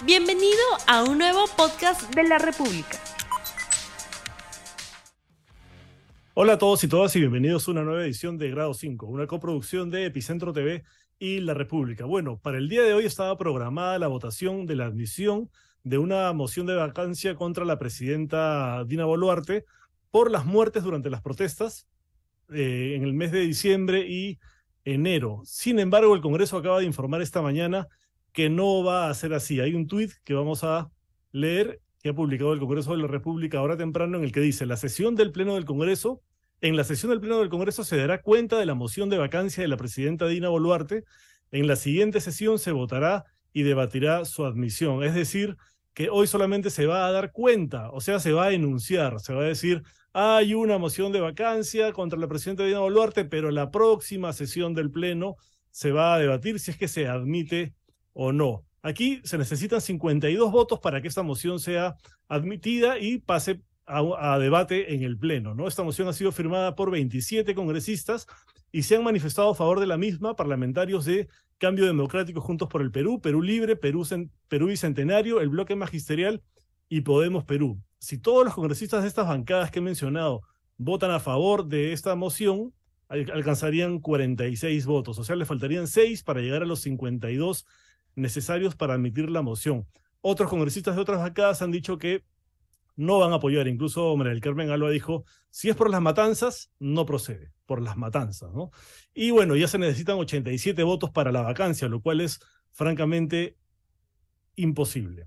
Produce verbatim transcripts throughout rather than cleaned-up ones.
Bienvenido a un nuevo podcast de La República. Hola a todos y todas y bienvenidos a una nueva edición de Grado cinco, una coproducción de Epicentro T V y La República. Bueno, para el día de hoy estaba programada la votación de la admisión de una moción de vacancia contra la presidenta Dina Boluarte por las muertes durante las protestas eh, en el mes de diciembre y enero. Sin embargo, el Congreso acaba de informar esta mañana que no va a ser así. Hay un tuit que vamos a leer que ha publicado el Congreso de la República ahora temprano en el que dice: la sesión del Pleno del Congreso, en la sesión del Pleno del Congreso se dará cuenta de la moción de vacancia de la presidenta Dina Boluarte. En la siguiente sesión se votará y debatirá su admisión. Es decir, que hoy solamente se va a dar cuenta, o sea, se va a enunciar, se va a decir, hay una moción de vacancia contra la presidenta Dina Boluarte, pero la próxima sesión del Pleno se va a debatir si es que se admite o no. Aquí se necesitan cincuenta y dos votos para que esta moción sea admitida y pase a, a debate en el Pleno, ¿no? Esta moción ha sido firmada por veintisiete congresistas y se han manifestado a favor de la misma parlamentarios de Cambio Democrático, Juntos por el Perú, Perú Libre, Perú, Perú Bicentenario, el Bloque Magisterial y Podemos Perú. Si todos los congresistas de estas bancadas que he mencionado votan a favor de esta moción, alcanzarían cuarenta y seis votos, o sea, le faltarían seis para llegar a los cincuenta y dos necesarios para admitir la moción. Otros congresistas de otras bancadas han dicho que no van a apoyar. Incluso María del Carmen Alba dijo, si es por las matanzas, no procede, por las matanzas, ¿no? Y bueno, ya se necesitan ochenta y siete votos para la vacancia, lo cual es francamente imposible.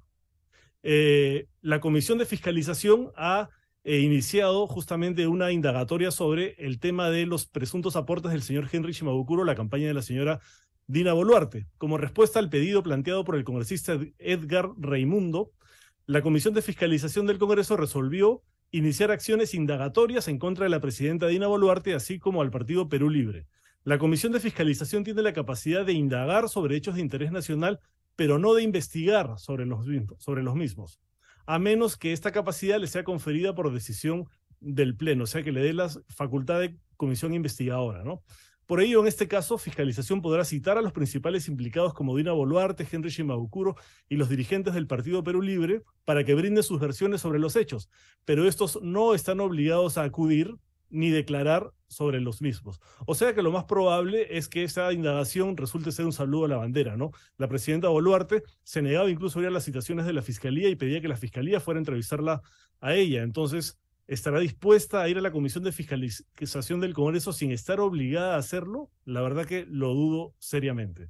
Eh, la Comisión de Fiscalización ha eh, iniciado justamente una indagatoria sobre el tema de los presuntos aportes del señor Henry Shimabukuro a la campaña de la señora Dina Boluarte. Como respuesta al pedido planteado por el congresista Edgar Raimundo, la Comisión de Fiscalización del Congreso resolvió iniciar acciones indagatorias en contra de la presidenta Dina Boluarte, así como al partido Perú Libre. La Comisión de Fiscalización tiene la capacidad de indagar sobre hechos de interés nacional, pero no de investigar sobre los, sobre los mismos, a menos que esta capacidad le sea conferida por decisión del Pleno, o sea, que le dé la facultad de comisión investigadora, ¿no? Por ello, en este caso, Fiscalización podrá citar a los principales implicados como Dina Boluarte, Henry Shimabukuro y los dirigentes del Partido Perú Libre para que brinden sus versiones sobre los hechos, pero estos no están obligados a acudir ni declarar sobre los mismos. O sea que lo más probable es que esa indagación resulte ser un saludo a la bandera, ¿no? La presidenta Boluarte se negaba incluso a ir a las citaciones de la Fiscalía y pedía que la Fiscalía fuera a entrevistarla a ella. Entonces, ¿estará dispuesta a ir a la Comisión de Fiscalización del Congreso sin estar obligada a hacerlo? La verdad que lo dudo seriamente.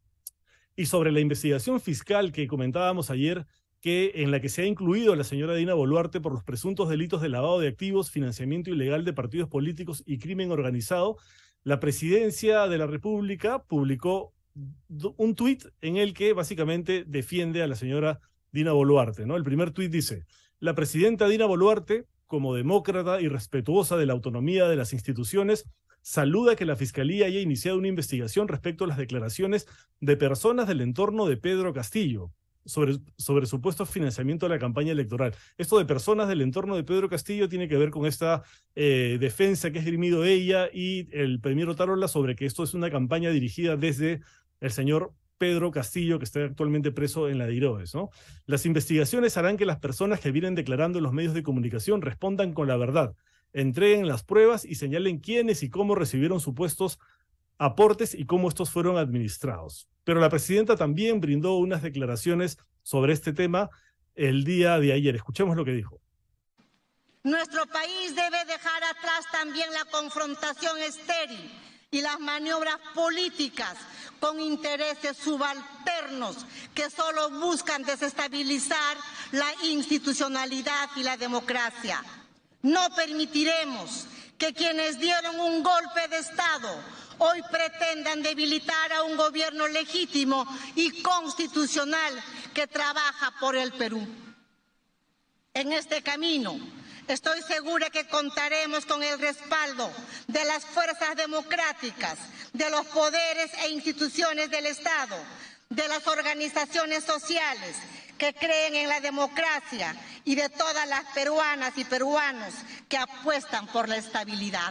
Y sobre la investigación fiscal que comentábamos ayer, que en la que se ha incluido a la señora Dina Boluarte por los presuntos delitos de lavado de activos, financiamiento ilegal de partidos políticos y crimen organizado, la Presidencia de la República publicó un tuit en el que básicamente defiende a la señora Dina Boluarte, ¿no? El primer tuit dice: la presidenta Dina Boluarte, como demócrata y respetuosa de la autonomía de las instituciones, saluda que la Fiscalía haya iniciado una investigación respecto a las declaraciones de personas del entorno de Pedro Castillo sobre, sobre supuesto financiamiento de la campaña electoral. Esto de personas del entorno de Pedro Castillo tiene que ver con esta eh, defensa que ha esgrimido ella y el premier Otárola sobre que esto es una campaña dirigida desde el señor Pedro Castillo, que está actualmente preso en la de Iraoes, ¿no? Las investigaciones harán que las personas que vienen declarando en los medios de comunicación respondan con la verdad, entreguen las pruebas y señalen quiénes y cómo recibieron supuestos aportes y cómo estos fueron administrados. Pero la presidenta también brindó unas declaraciones sobre este tema el día de ayer. Escuchemos lo que dijo. Nuestro país debe dejar atrás también la confrontación estéril y las maniobras políticas con intereses subalternos que solo buscan desestabilizar la institucionalidad y la democracia. No permitiremos que quienes dieron un golpe de Estado hoy pretendan debilitar a un gobierno legítimo y constitucional que trabaja por el Perú. En este camino, estoy segura que contaremos con el respaldo de las fuerzas democráticas, de los poderes e instituciones del Estado, de las organizaciones sociales que creen en la democracia y de todas las peruanas y peruanos que apuestan por la estabilidad.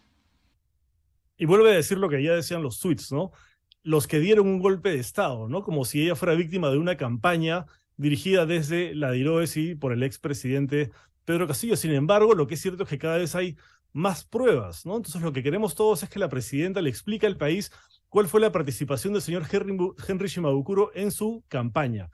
Y vuelve a decir lo que ya decían los tweets, ¿no? Los que dieron un golpe de Estado, ¿no? Como si ella fuera víctima de una campaña dirigida desde la DIROES y por el expresidente Pedro Castillo. Sin embargo, lo que es cierto es que cada vez hay más pruebas, ¿no? Entonces lo que queremos todos es que la presidenta le explique al país cuál fue la participación del señor Henry, Henry Shimabukuro en su campaña.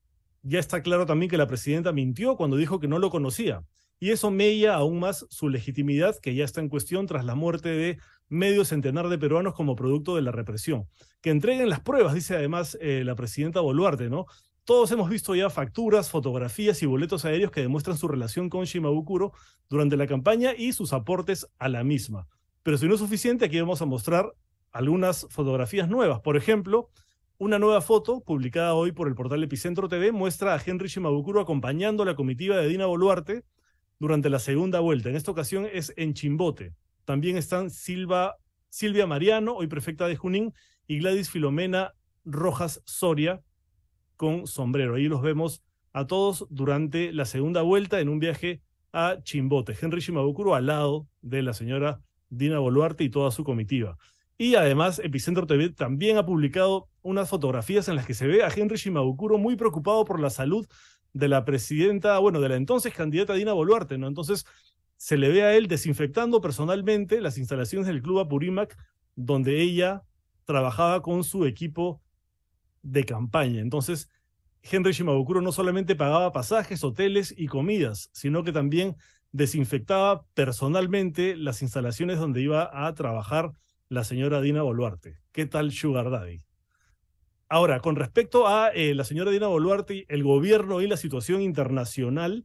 Ya está claro también que la presidenta mintió cuando dijo que no lo conocía. Y eso mella aún más su legitimidad, que ya está en cuestión tras la muerte de medio centenar de peruanos como producto de la represión. Que entreguen las pruebas, dice además eh, la presidenta Boluarte, ¿no? Todos hemos visto ya facturas, fotografías y boletos aéreos que demuestran su relación con Shimabukuro durante la campaña y sus aportes a la misma. Pero si no es suficiente, aquí vamos a mostrar algunas fotografías nuevas. Por ejemplo, una nueva foto publicada hoy por el portal Epicentro T V muestra a Henry Shimabukuro acompañando a la comitiva de Dina Boluarte durante la segunda vuelta. En esta ocasión es en Chimbote. También están Silva, Silvia Mariano, hoy prefecta de Junín, y Gladys Filomena Rojas Soria, con sombrero. Ahí los vemos a todos durante la segunda vuelta en un viaje a Chimbote. Henry Shimabukuro al lado de la señora Dina Boluarte y toda su comitiva. Y además Epicentro T V también ha publicado unas fotografías en las que se ve a Henry Shimabukuro muy preocupado por la salud de la presidenta, bueno, de la entonces candidata Dina Boluarte, ¿no? Entonces se le ve a él desinfectando personalmente las instalaciones del Club Apurímac, donde ella trabajaba con su equipo de campaña. Entonces, Henry Shimabukuro no solamente pagaba pasajes, hoteles y comidas, sino que también desinfectaba personalmente las instalaciones donde iba a trabajar la señora Dina Boluarte. ¿Qué tal Sugar Daddy? Ahora, con respecto a eh, la señora Dina Boluarte, el gobierno y la situación internacional,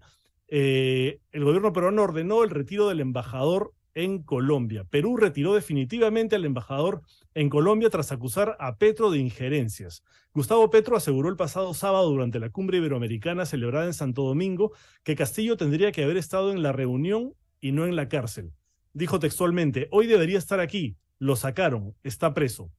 eh, el gobierno peruano ordenó el retiro del embajador en Colombia. Perú retiró definitivamente al embajador en Colombia tras acusar a Petro de injerencias. Gustavo Petro aseguró el pasado sábado durante la cumbre iberoamericana celebrada en Santo Domingo que Castillo tendría que haber estado en la reunión y no en la cárcel. Dijo textualmente: hoy debería estar aquí, lo sacaron, está preso.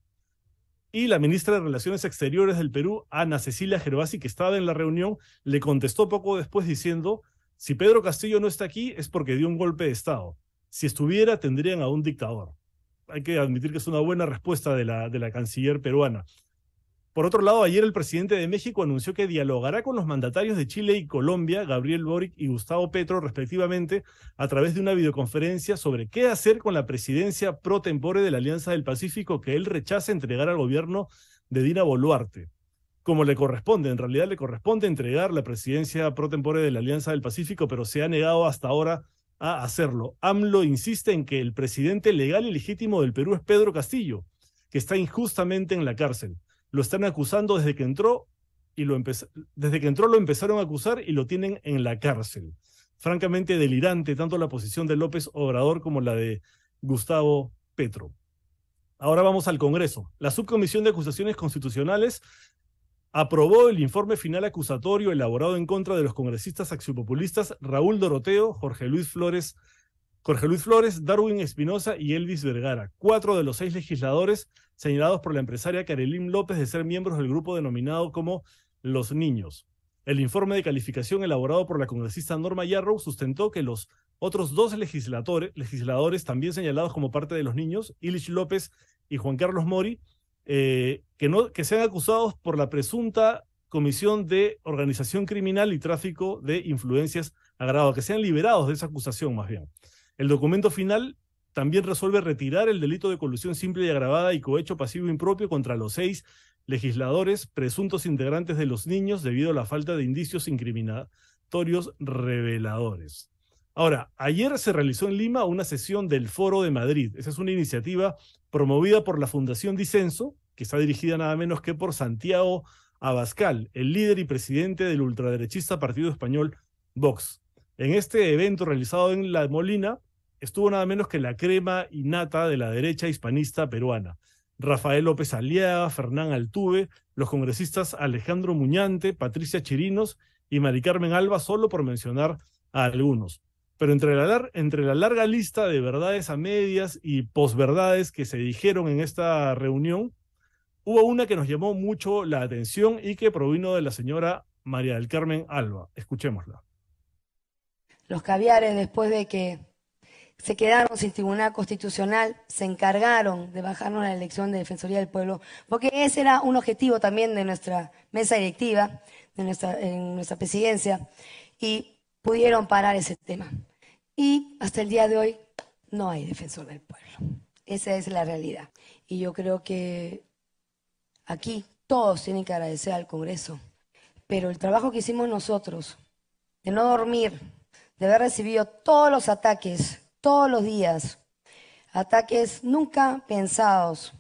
Y la ministra de Relaciones Exteriores del Perú, Ana Cecilia Gervasi, que estaba en la reunión, le contestó poco después diciendo: si Pedro Castillo no está aquí es porque dio un golpe de Estado. Si estuviera, tendrían a un dictador. Hay que admitir que es una buena respuesta de la, de la canciller peruana. Por otro lado, ayer el presidente de México anunció que dialogará con los mandatarios de Chile y Colombia, Gabriel Boric y Gustavo Petro, respectivamente, a través de una videoconferencia sobre qué hacer con la presidencia pro tempore de la Alianza del Pacífico que él rechaza entregar al gobierno de Dina Boluarte. Como le corresponde, en realidad le corresponde entregar la presidencia pro tempore de la Alianza del Pacífico, pero se ha negado hasta ahora a hacerlo. AMLO insiste en que el presidente legal y legítimo del Perú es Pedro Castillo, que está injustamente en la cárcel. Lo están acusando desde que entró y lo desde que entró lo empezaron a acusar y lo tienen en la cárcel. Francamente delirante tanto la posición de López Obrador como la de Gustavo Petro. Ahora vamos al Congreso. La Subcomisión de Acusaciones Constitucionales aprobó el informe final acusatorio elaborado en contra de los congresistas axiopopulistas Raúl Doroteo, Jorge Luis Flores, Jorge Luis Flores, Darwin Espinosa y Elvis Vergara, cuatro de los seis legisladores señalados por la empresaria Karelín López de ser miembros del grupo denominado como Los Niños. El informe de calificación elaborado por la congresista Norma Yarrow sustentó que los otros dos legisladores, legisladores también señalados como parte de Los Niños, Ilich López y Juan Carlos Mori, eh, que, no, que sean acusados por la presunta comisión de organización criminal y tráfico de influencias agravado, que sean liberados de esa acusación más bien. El documento final también resuelve retirar el delito de colusión simple y agravada y cohecho pasivo impropio contra los seis legisladores presuntos integrantes de Los Niños debido a la falta de indicios incriminatorios reveladores. Ahora, ayer se realizó en Lima una sesión del Foro de Madrid. Esa es una iniciativa promovida por la Fundación Disenso, que está dirigida nada menos que por Santiago Abascal, el líder y presidente del ultraderechista partido español Vox. En este evento realizado en La Molina, estuvo nada menos que la crema y nata de la derecha hispanista peruana. Rafael López Aliaga, Fernán Altuve, los congresistas Alejandro Muñante, Patricia Chirinos y Mari Carmen Alba, solo por mencionar a algunos. Pero entre la, entre la larga lista de verdades a medias y posverdades que se dijeron en esta reunión, hubo una que nos llamó mucho la atención y que provino de la señora María del Carmen Alba. Escuchémosla. Los caviares, después de que se quedaron sin tribunal constitucional, se encargaron de bajarnos la elección de Defensoría del Pueblo, porque ese era un objetivo también de nuestra mesa directiva, en nuestra, en nuestra presidencia y pudieron parar ese tema. Y hasta el día de hoy no hay defensor del pueblo. Esa es la realidad. Y yo creo que aquí todos tienen que agradecer al Congreso, pero el trabajo que hicimos nosotros, de no dormir, de haber recibido todos los ataques, todos los días, ataques nunca pensados,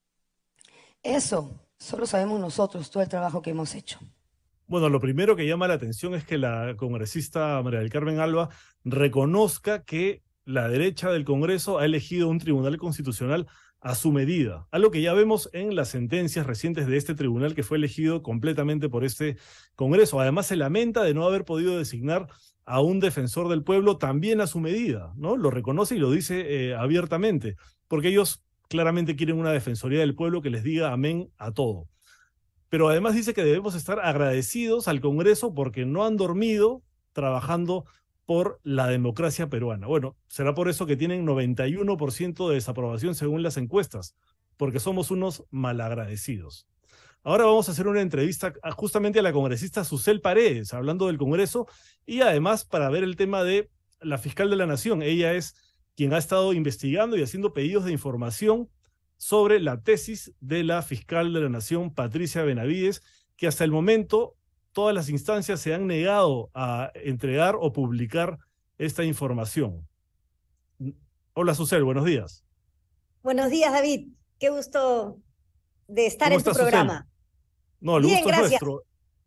eso solo sabemos nosotros, todo el trabajo que hemos hecho. Bueno, lo primero que llama la atención es que la congresista María del Carmen Alba reconozca que la derecha del Congreso ha elegido un tribunal constitucional a su medida, algo que ya vemos en las sentencias recientes de este tribunal que fue elegido completamente por este Congreso. Además, se lamenta de no haber podido designar a un defensor del pueblo también a su medida, ¿no? Lo reconoce y lo dice eh, abiertamente, porque ellos claramente quieren una defensoría del pueblo que les diga amén a todo. Pero además dice que debemos estar agradecidos al Congreso porque no han dormido trabajando por la democracia peruana. Bueno, será por eso que tienen noventa y uno por ciento de desaprobación según las encuestas, porque somos unos malagradecidos. Ahora vamos a hacer una entrevista a, justamente a la congresista Susel Paredes, hablando del Congreso, y además para ver el tema de la fiscal de la Nación. Ella es quien ha estado investigando y haciendo pedidos de información sobre la tesis de la fiscal de la Nación, Patricia Benavides, que hasta el momento todas las instancias se han negado a entregar o publicar esta información. Hola, Susel, buenos días. Buenos días, David. Qué gusto de estar en tu estás, programa. Susel? No, el Bien, gusto es gracias. nuestro.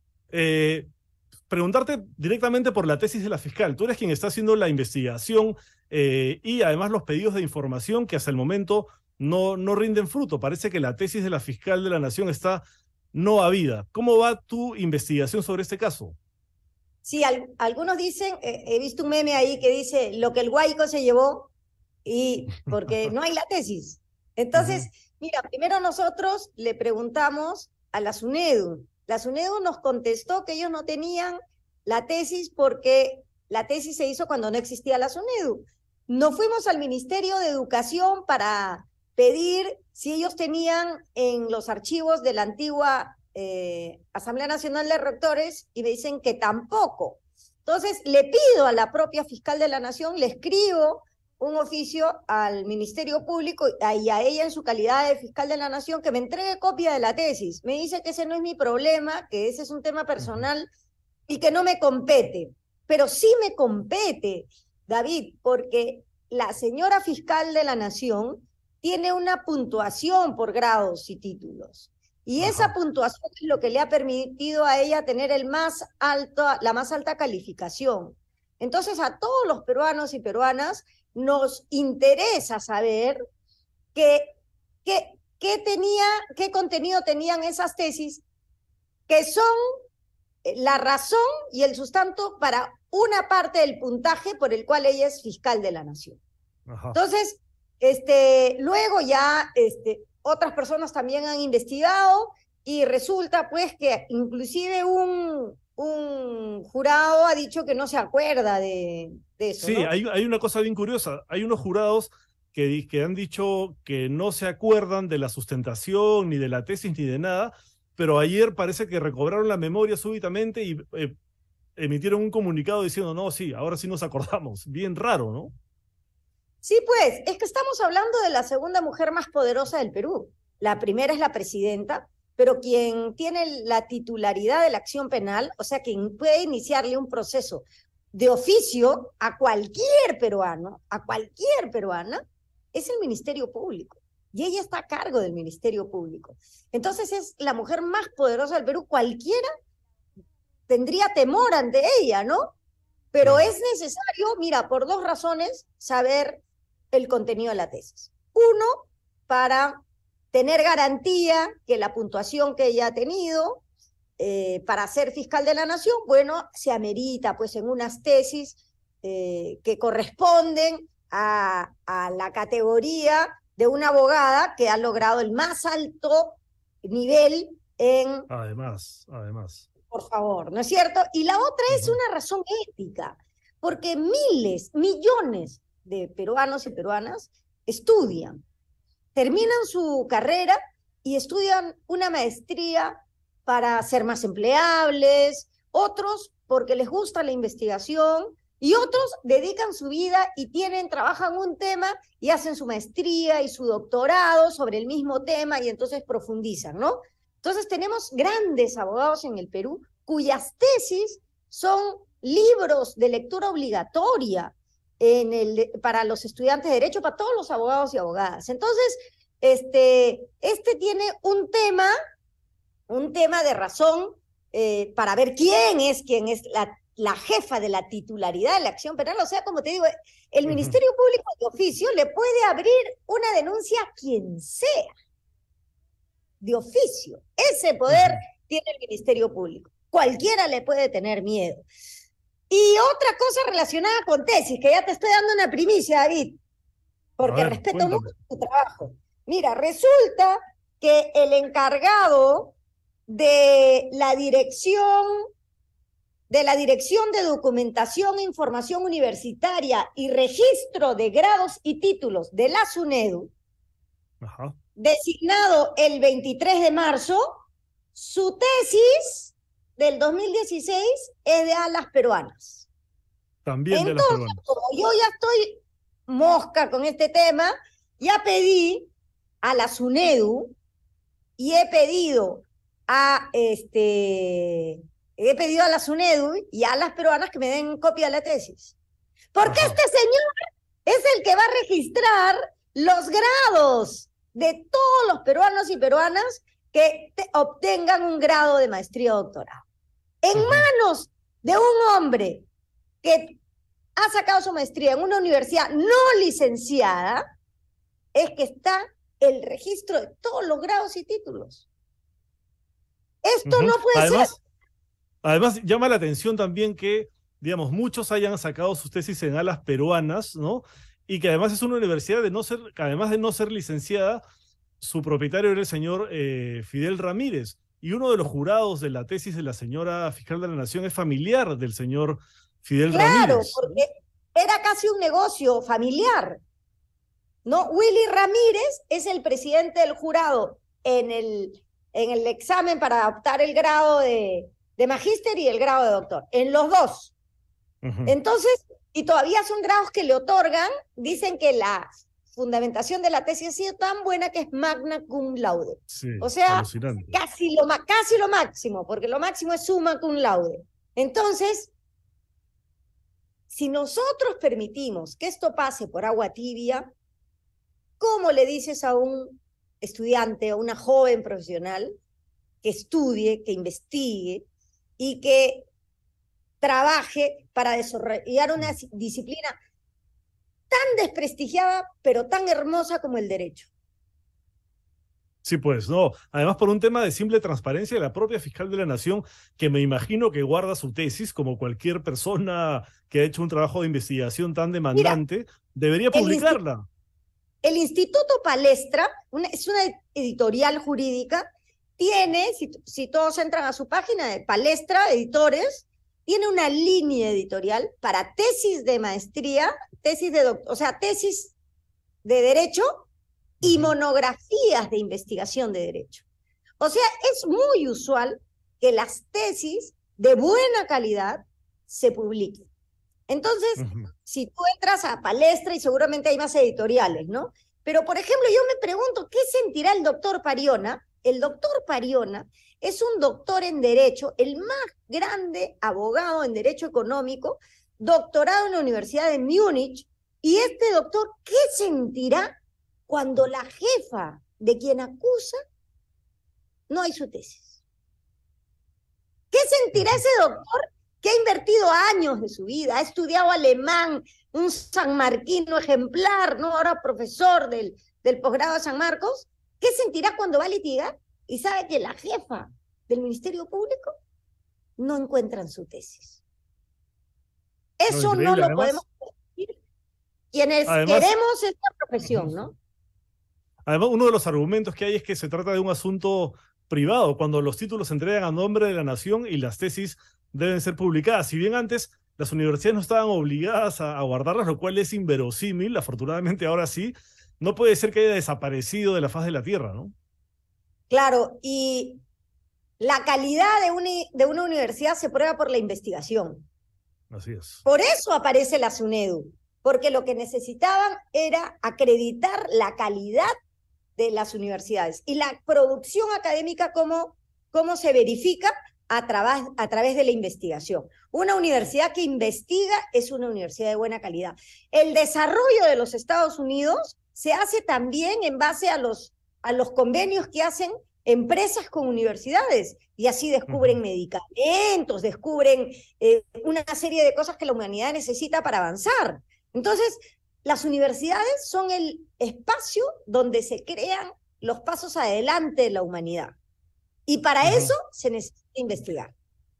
Eh, preguntarte directamente por la tesis de la fiscal. Tú eres quien está haciendo la investigación eh, y además los pedidos de información que hasta el momento no, no rinden fruto. Parece que la tesis de la fiscal de la Nación está no habida. ¿Cómo va tu investigación sobre este caso? Sí, al, algunos dicen, eh, he visto un meme ahí que dice lo que el Guayco se llevó, y porque no hay la tesis. Entonces, uh-huh. mira, primero nosotros le preguntamos a la SUNEDU. La SUNEDU nos contestó que ellos no tenían la tesis porque la tesis se hizo cuando no existía la SUNEDU. Nos fuimos al Ministerio de Educación para pedir si ellos tenían en los archivos de la antigua eh, Asamblea Nacional de Rectores y me dicen que tampoco. Entonces le pido a la propia fiscal de la Nación, le escribo un oficio al Ministerio Público y a ella en su calidad de fiscal de la Nación que me entregue copia de la tesis. Me dice que ese no es mi problema, que ese es un tema personal y que no me compete. Pero sí me compete, David, porque la señora fiscal de la Nación tiene una puntuación por grados y títulos. Y Ajá. esa puntuación es lo que le ha permitido a ella tener el más alto, la más alta calificación. Entonces, a todos los peruanos y peruanas nos interesa saber qué, qué, qué, tenía, qué contenido tenían esas tesis, que son la razón y el sustento para una parte del puntaje por el cual ella es fiscal de la Nación. Ajá. Entonces, Este, luego ya este, otras personas también han investigado y resulta pues que inclusive un, un jurado ha dicho que no se acuerda de, de eso. Sí, ¿no? hay, hay una cosa bien curiosa. Hay unos jurados que, que han dicho que no se acuerdan de la sustentación, ni de la tesis, ni de nada, pero ayer parece que recobraron la memoria súbitamente y eh, emitieron un comunicado diciendo, no, sí, ahora sí nos acordamos. Bien raro, ¿no? Sí, pues, es que estamos hablando de la segunda mujer más poderosa del Perú. La primera es la presidenta, pero quien tiene la titularidad de la acción penal, o sea, quien puede iniciarle un proceso de oficio a cualquier peruano, a cualquier peruana, es el Ministerio Público. Y ella está a cargo del Ministerio Público. Entonces es la mujer más poderosa del Perú. Cualquiera tendría temor ante ella, ¿no? Pero es necesario, mira, por dos razones, saber el contenido de la tesis. Uno, para tener garantía que la puntuación que ella ha tenido eh, para ser fiscal de la Nación, bueno, se amerita pues en unas tesis eh, que corresponden a, a la categoría de una abogada que ha logrado el más alto nivel en... Además, además. Por favor, ¿no es cierto? Y la otra uh-huh. es una razón ética, porque miles, millones de peruanos y peruanas estudian, terminan su carrera y estudian una maestría para ser más empleables, otros porque les gusta la investigación, y otros dedican su vida y tienen, trabajan un tema y hacen su maestría y su doctorado sobre el mismo tema y entonces profundizan, ¿no? Entonces tenemos grandes abogados en el Perú cuyas tesis son libros de lectura obligatoria en el, para los estudiantes de Derecho, para todos los abogados y abogadas. Entonces, este, este tiene un tema, un tema de razón eh, para ver quién es, quién es la la jefa de la titularidad de la acción penal. O sea, como te digo, el uh-huh. Ministerio Público de oficio le puede abrir una denuncia a quien sea, de oficio. Ese poder uh-huh. tiene el Ministerio Público. Cualquiera le puede tener miedo. Y otra cosa relacionada con tesis, que ya te estoy dando una primicia, David, porque ver, respeto cuéntame. mucho tu trabajo. Mira, resulta que el encargado de la dirección de la Dirección de Documentación e Información Universitaria y Registro de Grados y Títulos de la SUNEDU, Ajá. designado el veintitrés de marzo, su tesis del dos mil dieciséis es de alas peruanas. También Entonces, de alas peruanas. Como yo ya estoy mosca con este tema, ya pedí a la SUNEDU y he pedido a este... He pedido a la SUNEDU y a las peruanas que me den copia de la tesis. Porque Ajá. este señor es el que va a registrar los grados de todos los peruanos y peruanas que te, obtengan un grado de maestría o doctorado. En Ajá. manos de un hombre que ha sacado su maestría en una universidad no licenciada, es que está el registro de todos los grados y títulos. Esto uh-huh. no puede Además, ser. Además, llama la atención también que, digamos, muchos hayan sacado sus tesis en alas peruanas, ¿no? Y que además es una universidad de no ser, además de no ser licenciada, su propietario era el señor eh, Fidel Ramírez. Y uno de los jurados de la tesis de la señora fiscal de la Nación es familiar del señor Fidel claro, Ramírez. Claro, porque era casi un negocio familiar, ¿no? Willy Ramírez es el presidente del jurado en el, en el examen para optar el grado de... de magíster y el grado de doctor, en los dos. Uh-huh. Entonces, y todavía son grados que le otorgan, dicen que la fundamentación de la tesis ha sido tan buena que es magna cum laude. Sí, o sea, casi lo, casi lo máximo, porque lo máximo es summa cum laude. Entonces, si nosotros permitimos que esto pase por agua tibia, ¿cómo le dices a un estudiante, a una joven profesional, que estudie, que investigue, y que trabaje para desarrollar una disciplina tan desprestigiada, pero tan hermosa como el derecho? Sí, pues, no. Además, por un tema de simple transparencia de la propia fiscal de la Nación, que me imagino que guarda su tesis, como cualquier persona que ha hecho un trabajo de investigación tan demandante, Mira, debería publicarla. El, el Instituto Palestra, una, es una editorial jurídica, tiene, si, si todos entran a su página de Palestra Editores, tiene una línea editorial para tesis de maestría, tesis de doctor, o sea, tesis de derecho y monografías de investigación de derecho. O sea, es muy usual que las tesis de buena calidad se publiquen. Entonces, uh-huh. si tú entras a Palestra, y seguramente hay más editoriales, ¿no? Pero, por ejemplo, yo me pregunto, ¿qué sentirá el doctor Pariona? El doctor Pariona es un doctor en Derecho, el más grande abogado en Derecho Económico, doctorado en la Universidad de Múnich, y este doctor, ¿qué sentirá cuando la jefa de quien acusa no hay su tesis? ¿Qué sentirá ese doctor que ha invertido años de su vida, ha estudiado alemán, un sanmarquino ejemplar, ¿no? Ahora profesor del, del posgrado de San Marcos? ¿Qué sentirá cuando va a litigar y sabe que la jefa del Ministerio Público no encuentra en su tesis? Eso no, no lo además, podemos decir quienes además, queremos esta profesión, ¿no? Además, uno de los argumentos que hay es que se trata de un asunto privado, cuando los títulos se entregan a nombre de la nación y las tesis deben ser publicadas. Si bien antes las universidades no estaban obligadas a, a guardarlas, lo cual es inverosímil, afortunadamente ahora sí, no puede ser que haya desaparecido de la faz de la tierra, ¿no? Claro, y La calidad de una, de una universidad se prueba por la investigación. Así es. Por eso aparece la SUNEDU, porque lo que necesitaban era acreditar la calidad de las universidades y la producción académica, cómo, cómo se verifica a, tra a través de la investigación. Una universidad que investiga es una universidad de buena calidad. El desarrollo de los Estados Unidos se hace también en base a los, a los convenios que hacen empresas con universidades, y así descubren uh-huh. medicamentos, descubren eh, una serie de cosas que la humanidad necesita para avanzar. Entonces, las universidades son el espacio donde se crean los pasos adelante de la humanidad. Y para uh-huh. eso se necesita investigar.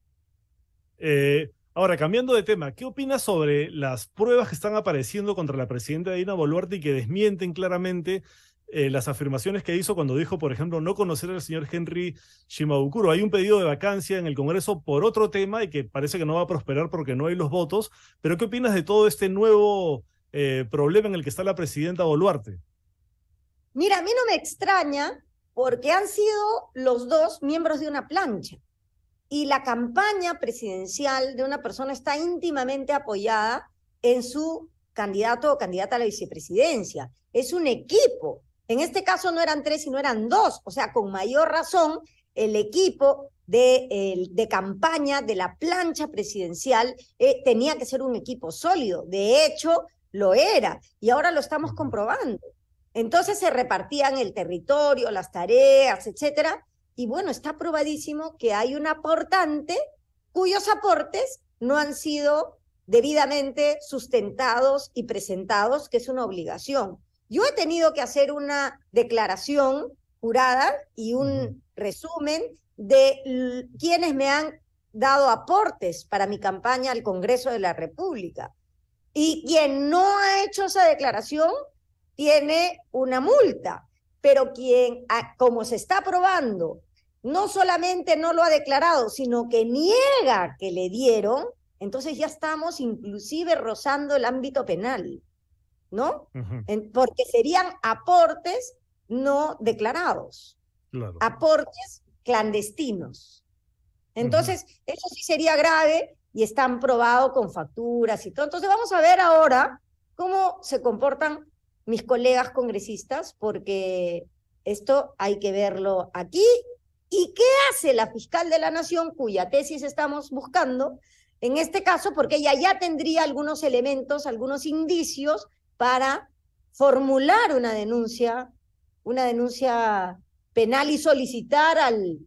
Eh, ahora, cambiando de tema, ¿qué opinas sobre las pruebas que están apareciendo contra la presidenta Dina Boluarte y que desmienten claramente eh, las afirmaciones que hizo cuando dijo, por ejemplo, no conocer al señor Henry Shimabukuro? Hay un pedido de vacancia en el Congreso por otro tema y que parece que no va a prosperar porque no hay los votos, pero ¿qué opinas de todo este nuevo eh, problema en el que está la presidenta Boluarte? Mira, a mí no me extraña porque han sido los dos miembros de una plancha y la campaña presidencial de una persona está íntimamente apoyada en su candidato o candidata a la vicepresidencia. Es un equipo. En este caso no eran tres, sino eran dos. O sea, con mayor razón, el equipo de, el, de campaña de la plancha presidencial eh, tenía que ser un equipo sólido. De hecho, lo era. Y ahora lo estamos comprobando. Entonces se repartían el territorio, las tareas, etcétera. Y bueno, está probadísimo que hay un aportante cuyos aportes no han sido debidamente sustentados y presentados, que es una obligación. Yo he tenido que hacer una declaración jurada y un uh-huh. resumen de quienes me han dado aportes para mi campaña al Congreso de la República. Y quien no ha hecho esa declaración tiene una multa, pero quien, como se está probando, no solamente no lo ha declarado, sino que niega que le dieron, entonces ya estamos inclusive rozando el ámbito penal, ¿no? Uh-huh. en, porque serían aportes no declarados, claro. aportes clandestinos. Entonces, uh-huh. eso sí sería grave y están probados con facturas y todo. Entonces vamos a ver ahora cómo se comportan mis colegas congresistas, porque esto hay que verlo aquí. ¿Y qué hace la fiscal de la Nación, cuya tesis estamos buscando? En este caso, porque ella ya tendría algunos elementos, algunos indicios para formular una denuncia, una denuncia penal y solicitar al,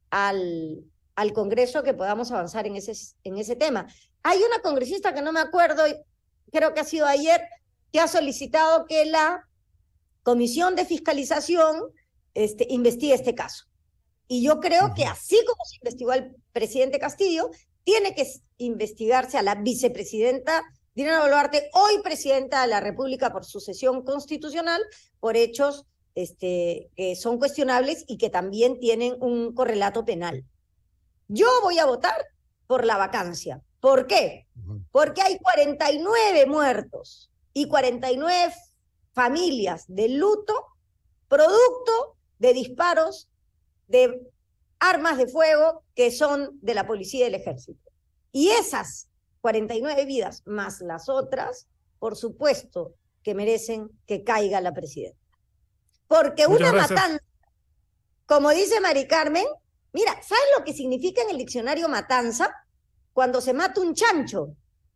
al, al Congreso que podamos avanzar en ese, en ese tema. Hay una congresista que no me acuerdo, creo que ha sido ayer, que ha solicitado que la Comisión de Fiscalización este, investigue este caso. Y yo creo uh-huh. que así como se investigó al presidente Castillo, tiene que investigarse a la vicepresidenta Dina Boluarte, hoy presidenta de la República por sucesión constitucional, por hechos este, que son cuestionables y que también tienen un correlato penal. Yo voy a votar por la vacancia. ¿Por qué? Uh-huh. Porque hay cuarenta y nueve muertos y cuarenta y nueve familias de luto producto de disparos de armas de fuego que son de la policía y del ejército. Y esas cuarenta y nueve vidas, más las otras, por supuesto que merecen que caiga la presidenta. Porque Muchas una gracias. matanza, como dice Mari Carmen, mira, ¿sabes lo que significa en el diccionario matanza? Cuando se mata un chancho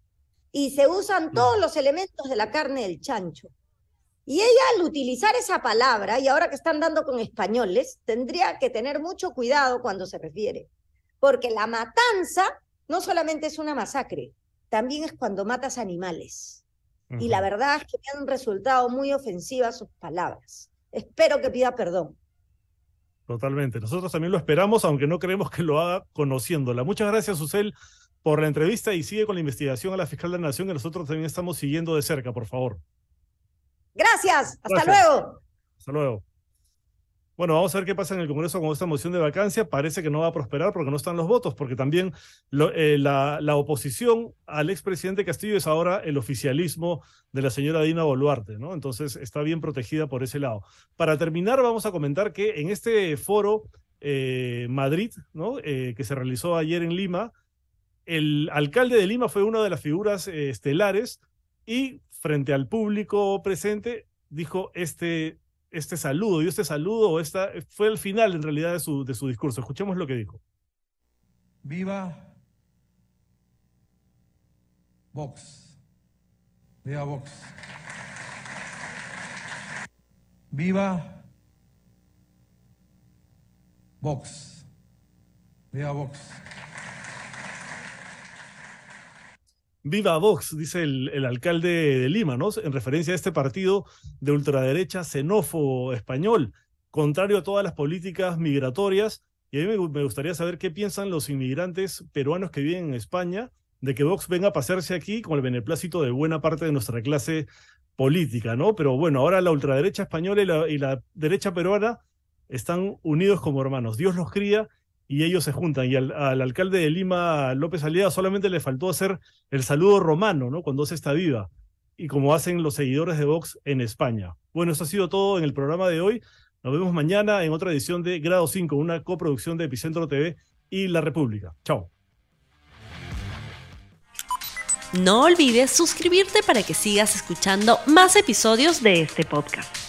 y se usan todos los elementos de la carne del chancho. Y ella, al utilizar esa palabra, y ahora que están dando con españoles, tendría que tener mucho cuidado cuando se refiere. Porque la matanza no solamente es una masacre, también es cuando matas animales. Uh-huh. Y la verdad es que me han resultado muy ofensivas sus palabras. Espero que pida perdón. Totalmente. Nosotros también lo esperamos, aunque no creemos que lo haga conociéndola. Muchas gracias, Susel, por la entrevista y sigue con la investigación a la fiscal de la Nación, que nosotros también estamos siguiendo de cerca, por favor. Gracias, hasta Gracias. luego. Hasta luego. Bueno, vamos a ver qué pasa en el Congreso con esta moción de vacancia. Parece que no va a prosperar porque no están los votos, porque también lo, eh, la, la oposición al expresidente Castillo es ahora el oficialismo de la señora Dina Boluarte, ¿no? Entonces está bien protegida por ese lado. Para terminar, vamos a comentar que en este foro eh, Madrid, ¿no? Eh, que se realizó ayer en Lima. El alcalde de Lima fue una de las figuras eh, estelares y frente al público presente dijo este, este saludo, y este saludo esta, fue el final en realidad de su, de su discurso. Escuchemos lo que dijo. Viva Vox. Viva Vox. Viva Vox. Viva Vox. Viva Vox, dice el, el alcalde de Lima, ¿no? En referencia a este partido de ultraderecha xenófobo español, contrario a todas las políticas migratorias. Y a mí me, me gustaría saber qué piensan los inmigrantes peruanos que viven en España de que Vox venga a pasearse aquí con el beneplácito de buena parte de nuestra clase política, ¿no? Pero bueno, ahora la ultraderecha española y la, y la derecha peruana están unidos como hermanos. Dios los cría y ellos se juntan. Y al, al alcalde de Lima, López Aliaga, solamente le faltó hacer el saludo romano, ¿no? Cuando se está viva, y como hacen los seguidores de Vox en España. Bueno, eso ha sido todo en el programa de hoy. Nos vemos mañana en otra edición de Grado cinco, una coproducción de Epicentro T V y La República. Chao. No olvides suscribirte para que sigas escuchando más episodios de este podcast.